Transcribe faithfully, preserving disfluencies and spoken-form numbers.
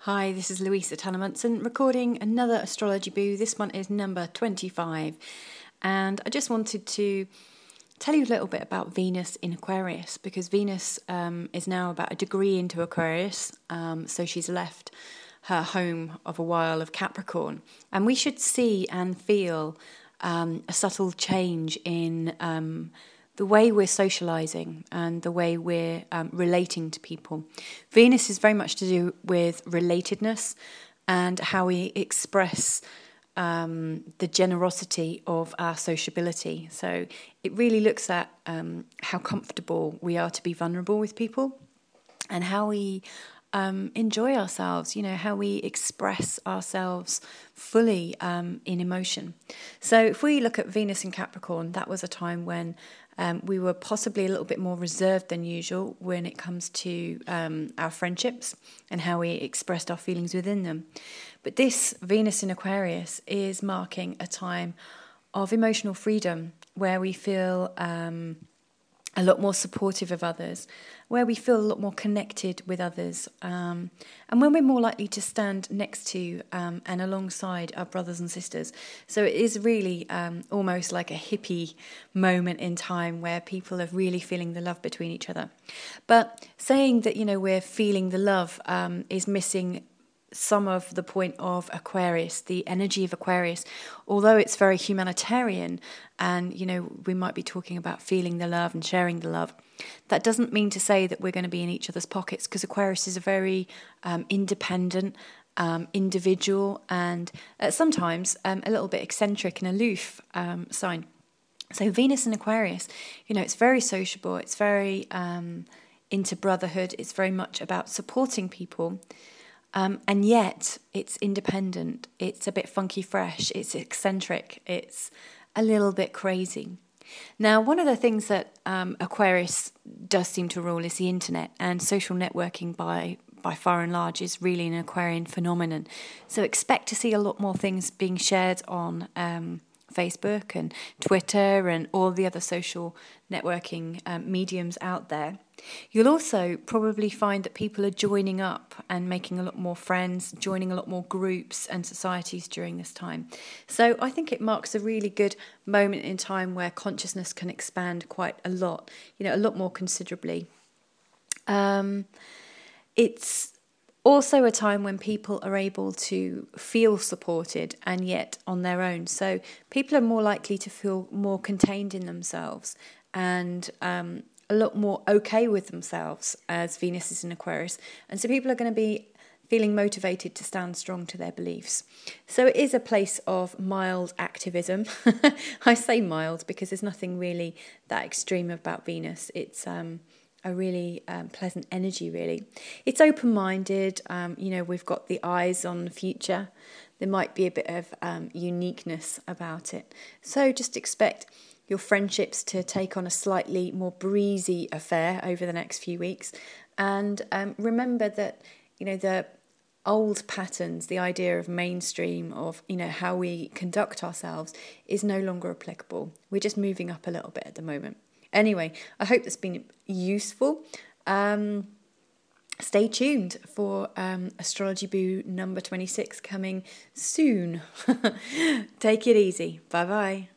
Hi, this is Louisa Tanner Munson recording another Astrology Boo. This one is number twenty-five. And I just wanted to tell you a little bit about Venus in Aquarius, because Venus um, is now about a degree into Aquarius. Um, so she's left her home of a while of Capricorn. And we should see and feel um, a subtle change in um, the way we're socializing and the way we're um, relating to people. Venus is very much to do with relatedness and how we express um, the generosity of our sociability. So it really looks at um, how comfortable we are to be vulnerable with people and how we um, enjoy ourselves, you know, how we express ourselves fully um, in emotion. So if we look at Venus in Capricorn, that was a time when um, we were possibly a little bit more reserved than usual when it comes to um, our friendships and how we expressed our feelings within them. But this Venus in Aquarius is marking a time of emotional freedom where we feel um, a lot more supportive of others, where we feel a lot more connected with others, um, and when we're more likely to stand next to um, and alongside our brothers and sisters. So it is really um, almost like a hippie moment in time where people are really feeling the love between each other. But saying that, you know, we're feeling the love um, is missing some of the point of Aquarius, the energy of Aquarius. Although it's very humanitarian and, you know, we might be talking about feeling the love and sharing the love, that doesn't mean to say that we're going to be in each other's pockets, because Aquarius is a very um, independent um, individual and uh, sometimes um, a little bit eccentric and aloof um, sign. So Venus in Aquarius, you know, it's very sociable, it's very um, into brotherhood, it's very much about supporting people. Um, and yet it's independent, it's a bit funky fresh, it's eccentric, it's a little bit crazy. Now, one of the things that um, Aquarius does seem to rule is the internet, and social networking by, by far and large is really an Aquarian phenomenon. So expect to see a lot more things being shared on um, Facebook and Twitter and all the other social networking um, mediums out there. You'll also probably find that people are joining up and making a lot more friends, joining a lot more groups and societies during this time. So I think it marks a really good moment in time where consciousness can expand quite a lot, you know, a lot more considerably. Um, it's also a time when people are able to feel supported and yet on their own. So people are more likely to feel more contained in themselves and um, a lot more okay with themselves as Venus is in Aquarius. And so people are going to be feeling motivated to stand strong to their beliefs. So it is a place of mild activism. I say mild because there's nothing really that extreme about Venus. It's um, a really um, pleasant energy, really. It's open-minded. Um, you know, we've got the eyes on the future. There might be a bit of um, uniqueness about it. So just expect your friendships to take on a slightly more breezy affair over the next few weeks. And um, remember that, you know, the old patterns, the idea of mainstream, of, you know, how we conduct ourselves is no longer applicable. We're just moving up a little bit at the moment. Anyway, I hope that's been useful. Um, stay tuned for um, Astrology Boo number twenty-six coming soon. Take it easy. Bye-bye.